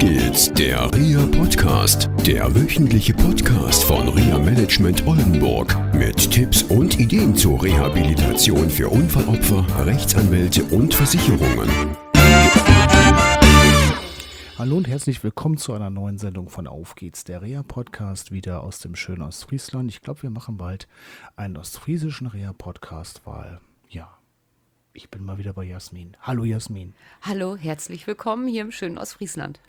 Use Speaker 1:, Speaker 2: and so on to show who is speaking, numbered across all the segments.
Speaker 1: geht's, der RIA Podcast, der wöchentliche Podcast von RIA Management Oldenburg mit Tipps und Ideen zur Rehabilitation für Unfallopfer, Rechtsanwälte und Versicherungen.
Speaker 2: Hallo und herzlich willkommen zu einer neuen Sendung von Auf geht's, der RIA-Podcast, wieder aus dem schönen Ostfriesland. Ich glaube, wir machen bald einen ostfriesischen RIA-Podcast, weil, ja, ich bin mal wieder bei Jasmin. Hallo Jasmin.
Speaker 3: Hallo, herzlich willkommen hier im schönen Ostfriesland.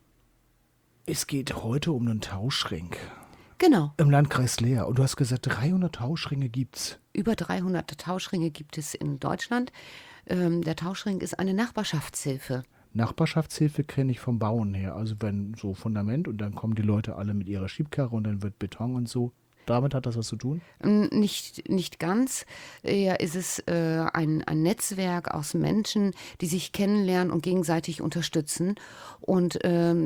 Speaker 2: Es geht heute um einen Tauschring.
Speaker 3: Genau.
Speaker 2: Im Landkreis Leer. Und du hast gesagt, 300 Tauschringe gibt's.
Speaker 3: Über 300 Tauschringe gibt es in Deutschland. Der Tauschring ist eine Nachbarschaftshilfe.
Speaker 2: Nachbarschaftshilfe kenne ich vom Bauen her. Also wenn so Fundament und dann kommen die Leute alle mit ihrer Schiebkarre und dann wird Beton und so. Damit hat das was zu tun?
Speaker 3: Nicht ganz. Eher ist es ein Netzwerk aus Menschen, die sich kennenlernen und gegenseitig unterstützen. Und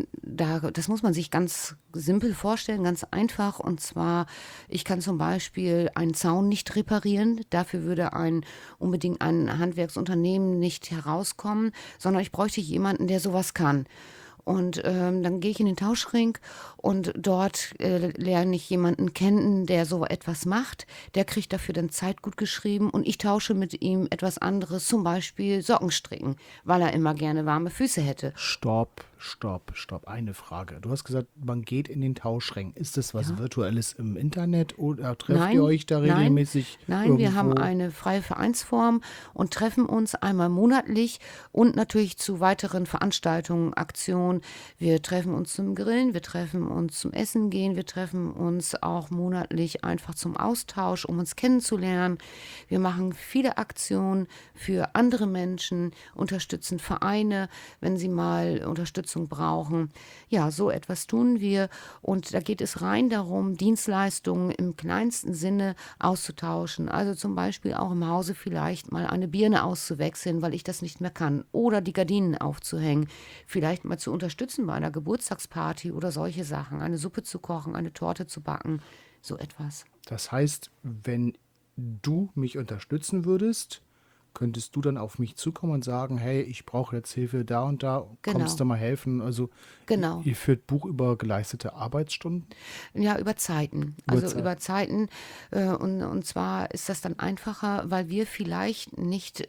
Speaker 3: das muss man sich ganz simpel vorstellen, ganz einfach. Und zwar, ich kann zum Beispiel einen Zaun nicht reparieren. Dafür würde unbedingt ein Handwerksunternehmen nicht herauskommen, sondern ich bräuchte jemanden, der sowas kann. Und dann gehe ich in den Tauschring und dort lerne ich jemanden kennen, der so etwas macht. Der kriegt dafür dann Zeit gut geschrieben und ich tausche mit ihm etwas anderes, zum Beispiel Sockenstricken, weil er immer gerne warme Füße hätte.
Speaker 2: Stopp. Eine Frage. Du hast gesagt, man geht in den Tauschring. Ist das was Virtuelles im Internet oder trefft ihr euch da regelmäßig?
Speaker 3: Nein, wir haben eine freie Vereinsform und treffen uns einmal monatlich und natürlich zu weiteren Veranstaltungen, Aktionen. Wir treffen uns zum Grillen, wir treffen uns zum Essen gehen, wir treffen uns auch monatlich einfach zum Austausch, um uns kennenzulernen. Wir machen viele Aktionen für andere Menschen, unterstützen Vereine, wenn sie mal Unterstützung brauchen. Ja, so etwas tun wir und da geht es rein darum, Dienstleistungen im kleinsten Sinne auszutauschen. Also zum Beispiel auch im Hause vielleicht mal eine Birne auszuwechseln, weil ich das nicht mehr kann oder die Gardinen aufzuhängen. Vielleicht mal zu unterstützen bei einer Geburtstagsparty oder solche Sachen. Eine Suppe zu kochen, eine Torte zu backen, so etwas.
Speaker 2: Das heißt, wenn du mich unterstützen würdest, könntest du dann auf mich zukommen und sagen, hey, ich brauche jetzt Hilfe da und da, kommst du mal helfen? Also
Speaker 3: genau.
Speaker 2: Ihr führt Buch über geleistete Arbeitsstunden?
Speaker 3: Ja, über Zeiten. Über Zeiten. Und zwar ist das dann einfacher, weil wir vielleicht nicht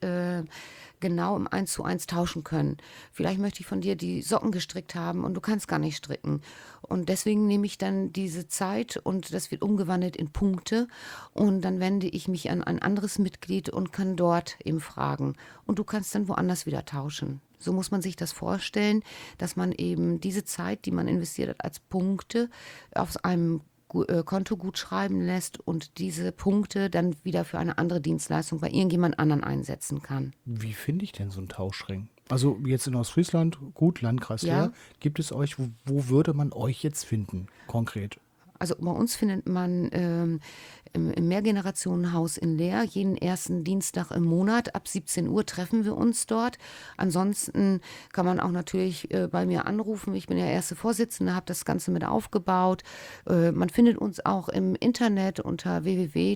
Speaker 3: genau im 1:1 tauschen können. Vielleicht möchte ich von dir die Socken gestrickt haben und du kannst gar nicht stricken. Und deswegen nehme ich dann diese Zeit und das wird umgewandelt in Punkte und dann wende ich mich an ein anderes Mitglied und kann dort eben fragen. Und du kannst dann woanders wieder tauschen. So muss man sich das vorstellen, dass man eben diese Zeit, die man investiert hat, als Punkte auf einem Konto gut schreiben lässt und diese Punkte dann wieder für eine andere Dienstleistung bei irgendjemand anderen einsetzen kann.
Speaker 2: Wie finde ich denn so einen Tauschring? Also jetzt in Ostfriesland, gut, Landkreis Leer, gibt es euch, wo würde man euch jetzt finden, konkret?
Speaker 3: Also bei uns findet man im Mehrgenerationenhaus in Leer jeden ersten Dienstag im Monat. Ab 17 Uhr treffen wir uns dort. Ansonsten kann man auch natürlich bei mir anrufen. Ich bin ja erste Vorsitzende, habe das Ganze mit aufgebaut. Man findet uns auch im Internet unter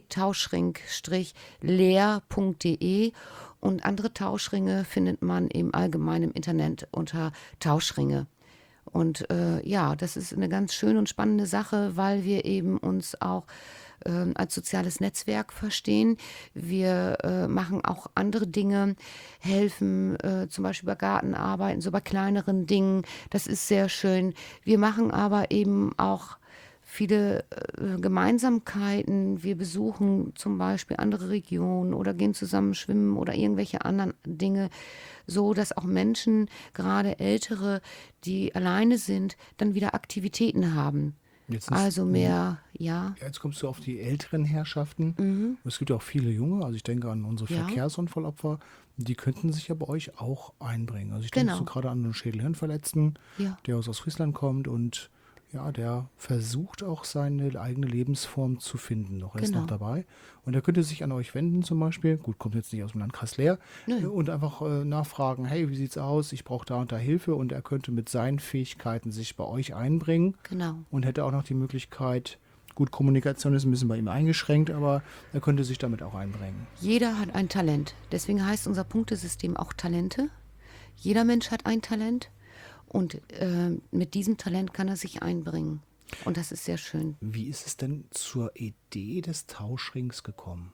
Speaker 3: www.tauschring-leer.de und andere Tauschringe findet man eben allgemein im Internet unter Tauschringe. Und das ist eine ganz schöne und spannende Sache, weil wir eben uns auch als soziales Netzwerk verstehen. Wir machen auch andere Dinge, helfen zum Beispiel bei Gartenarbeiten, so bei kleineren Dingen. Das ist sehr schön. Wir machen aber eben auch viele Gemeinsamkeiten. Wir besuchen zum Beispiel andere Regionen oder gehen zusammen schwimmen oder irgendwelche anderen Dinge, so dass auch Menschen, gerade Ältere, die alleine sind, dann wieder Aktivitäten haben. Jetzt
Speaker 2: kommst du auf die älteren Herrschaften. Es gibt ja auch viele Junge, also ich denke an unsere Verkehrsunfallopfer, die könnten sich ja bei euch auch einbringen. Also ich denke so gerade an einen Schädelhirnverletzten, der aus Ostfriesland kommt und ja, der versucht auch seine eigene Lebensform zu finden. Er ist noch dabei. Und er könnte sich an euch wenden zum Beispiel. Gut, kommt jetzt nicht aus dem Landkreis Leer. Und einfach nachfragen, hey, wie sieht's aus? Ich brauche da und da Hilfe. Und er könnte mit seinen Fähigkeiten sich bei euch einbringen.
Speaker 3: Genau.
Speaker 2: Und hätte auch noch die Möglichkeit, gut, Kommunikation ist ein bisschen bei ihm eingeschränkt, aber er könnte sich damit auch einbringen.
Speaker 3: Jeder hat ein Talent. Deswegen heißt unser Punktesystem auch Talente. Jeder Mensch hat ein Talent. Und mit diesem Talent kann er sich einbringen. Und das ist sehr schön.
Speaker 2: Wie ist es denn zur Idee des Tauschrings gekommen?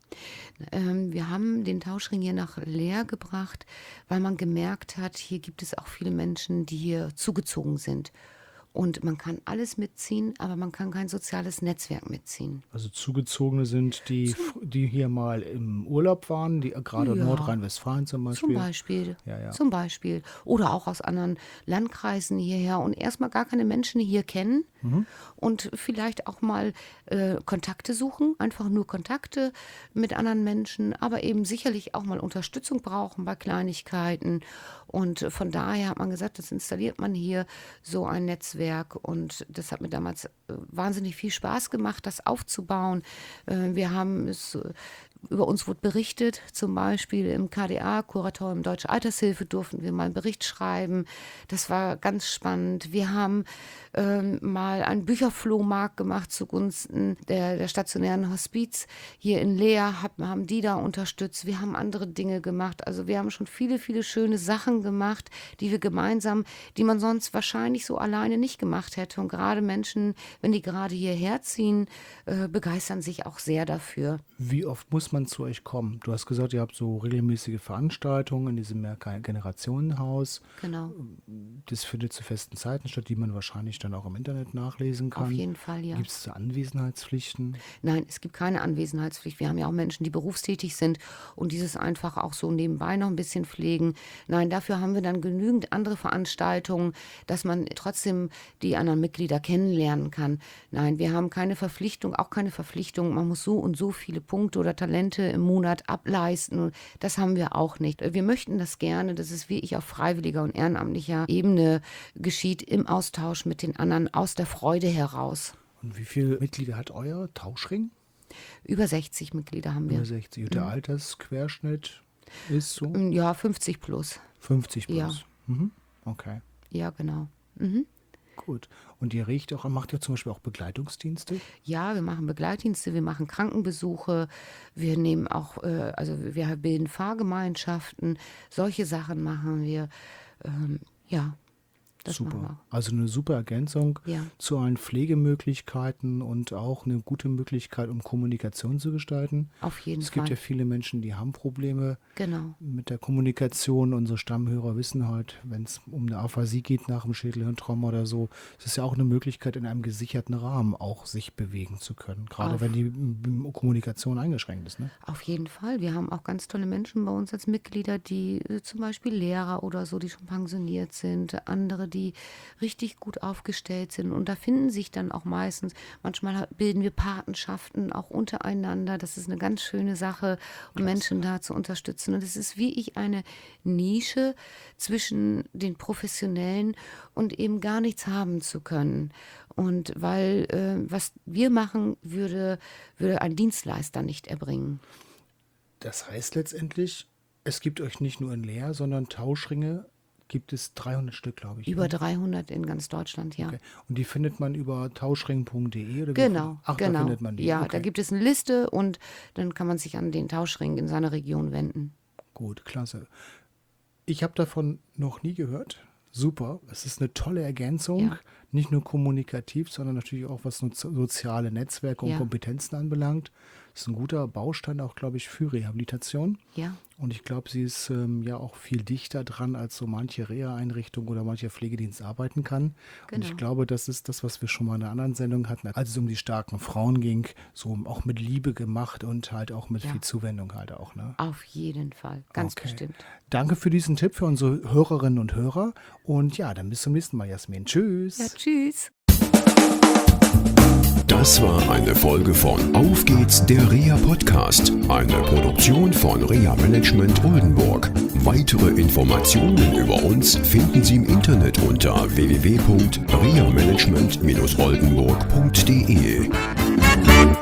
Speaker 3: Wir haben den Tauschring hier nach Leer gebracht, weil man gemerkt hat, hier gibt es auch viele Menschen, die hier zugezogen sind. Und man kann alles mitziehen, aber man kann kein soziales Netzwerk mitziehen.
Speaker 2: Also Zugezogene sind die hier mal im Urlaub waren, die gerade in Nordrhein-Westfalen zum Beispiel.
Speaker 3: Zum Beispiel. Oder auch aus anderen Landkreisen hierher und erstmal gar keine Menschen hier kennen und vielleicht auch mal Kontakte suchen, einfach nur Kontakte mit anderen Menschen, aber eben sicherlich auch mal Unterstützung brauchen bei Kleinigkeiten. Und von daher hat man gesagt, das installiert man hier so ein Netzwerk. Und das hat mir damals wahnsinnig viel Spaß gemacht, das aufzubauen. Wir haben es, über uns wurde berichtet, zum Beispiel im KDA, Kuratorium Deutsche Altershilfe, durften wir mal einen Bericht schreiben. Das war ganz spannend. Wir haben mal einen Bücherflohmarkt gemacht zugunsten der stationären Hospiz hier in Leer, haben die da unterstützt. Wir haben andere Dinge gemacht. Also wir haben schon viele, viele schöne Sachen gemacht, die wir gemeinsam, die man sonst wahrscheinlich so alleine nicht gemacht hätte. Und gerade Menschen, wenn die gerade hierher ziehen, begeistern sich auch sehr dafür.
Speaker 2: Wie oft muss man zu euch kommen? Du hast gesagt, ihr habt so regelmäßige Veranstaltungen in diesem Mehrgenerationenhaus.
Speaker 3: Genau.
Speaker 2: Das findet zu festen Zeiten statt, die man wahrscheinlich dann auch im Internet nachlesen kann.
Speaker 3: Auf jeden Fall, ja.
Speaker 2: Gibt es Anwesenheitspflichten?
Speaker 3: Nein, es gibt keine Anwesenheitspflicht. Wir haben ja auch Menschen, die berufstätig sind und dieses einfach auch so nebenbei noch ein bisschen pflegen. Nein, dafür haben wir dann genügend andere Veranstaltungen, dass man trotzdem die anderen Mitglieder kennenlernen kann. Nein, wir haben keine Verpflichtung, auch keine Verpflichtung, man muss so und so viele Punkte oder Talente im Monat ableisten. Das haben wir auch nicht. Wir möchten das gerne, dass es wirklich auf freiwilliger und ehrenamtlicher Ebene geschieht, im Austausch mit den anderen, aus der Freude heraus.
Speaker 2: Und wie viele Mitglieder hat euer Tauschring?
Speaker 3: Über 60 Mitglieder haben wir.
Speaker 2: Über 60. Und der Altersquerschnitt ist so?
Speaker 3: Ja, 50 plus.
Speaker 2: 50 plus?
Speaker 3: Ja.
Speaker 2: Okay.
Speaker 3: Ja, genau.
Speaker 2: Gut. Und ihr macht ihr zum Beispiel auch Begleitungsdienste?
Speaker 3: Ja, wir machen Begleitdienste, wir machen Krankenbesuche, wir nehmen auch, wir bilden Fahrgemeinschaften, solche Sachen machen wir. Das
Speaker 2: super.
Speaker 3: machen wir.
Speaker 2: Also eine super Ergänzung
Speaker 3: Ja.
Speaker 2: zu allen Pflegemöglichkeiten und auch eine gute Möglichkeit, um Kommunikation zu gestalten.
Speaker 3: Auf jeden
Speaker 2: Es
Speaker 3: Fall.
Speaker 2: gibt ja viele Menschen, die haben Probleme
Speaker 3: Genau.
Speaker 2: mit der Kommunikation. Unsere Stammhörer wissen halt, wenn es um eine Aphasie geht nach dem Schädelhirntrauma oder so, es ist ja auch eine Möglichkeit, in einem gesicherten Rahmen auch sich bewegen zu können. Gerade wenn die Kommunikation eingeschränkt ist. Ne?
Speaker 3: Auf jeden Fall. Wir haben auch ganz tolle Menschen bei uns als Mitglieder, die zum Beispiel Lehrer oder so, die schon pensioniert sind, andere, die richtig gut aufgestellt sind. Und da finden sich dann auch meistens, manchmal bilden wir Patenschaften auch untereinander. Das ist eine ganz schöne Sache, um Menschen da zu unterstützen. Und es ist wie eine Nische zwischen den Professionellen und eben gar nichts haben zu können. Und weil was wir machen, würde ein Dienstleister nicht erbringen.
Speaker 2: Das heißt letztendlich, es gibt euch nicht nur in Leer, sondern Tauschringe gibt es 300 Stück, glaube ich.
Speaker 3: Über 300 in ganz Deutschland, ja.
Speaker 2: Okay. Und die findet man über tauschring.de? Oder
Speaker 3: Genau,
Speaker 2: da findet man die?
Speaker 3: Ja,
Speaker 2: okay.
Speaker 3: Da gibt es eine Liste und dann kann man sich an den Tauschring in seiner Region wenden.
Speaker 2: Gut, klasse. Ich habe davon noch nie gehört. Super, es ist eine tolle Ergänzung,
Speaker 3: Ja.
Speaker 2: nicht nur kommunikativ, sondern natürlich auch was soziale Netzwerke und
Speaker 3: Ja.
Speaker 2: Kompetenzen anbelangt. Das ist ein guter Baustein auch, glaube ich, für Rehabilitation.
Speaker 3: Ja.
Speaker 2: Und ich glaube, sie ist ja auch viel dichter dran, als so manche Reha-Einrichtung oder mancher Pflegedienst arbeiten kann. Und
Speaker 3: Genau.
Speaker 2: ich glaube, das ist das, was wir schon mal in einer anderen Sendung hatten, als es um die starken Frauen ging, so auch mit Liebe gemacht und halt auch mit
Speaker 3: Ja.
Speaker 2: viel Zuwendung halt auch. Ne?
Speaker 3: Auf jeden Fall, ganz
Speaker 2: Okay.
Speaker 3: bestimmt.
Speaker 2: Danke für diesen Tipp für unsere Hörerinnen und Hörer. Und ja, dann bis zum nächsten Mal, Jasmin. Tschüss.
Speaker 3: Ja, tschüss.
Speaker 1: Das war eine Folge von Auf geht's, der Reha-Podcast, eine Produktion von Reha Management Oldenburg. Weitere Informationen über uns finden Sie im Internet unter www.rehamanagement-oldenburg.de.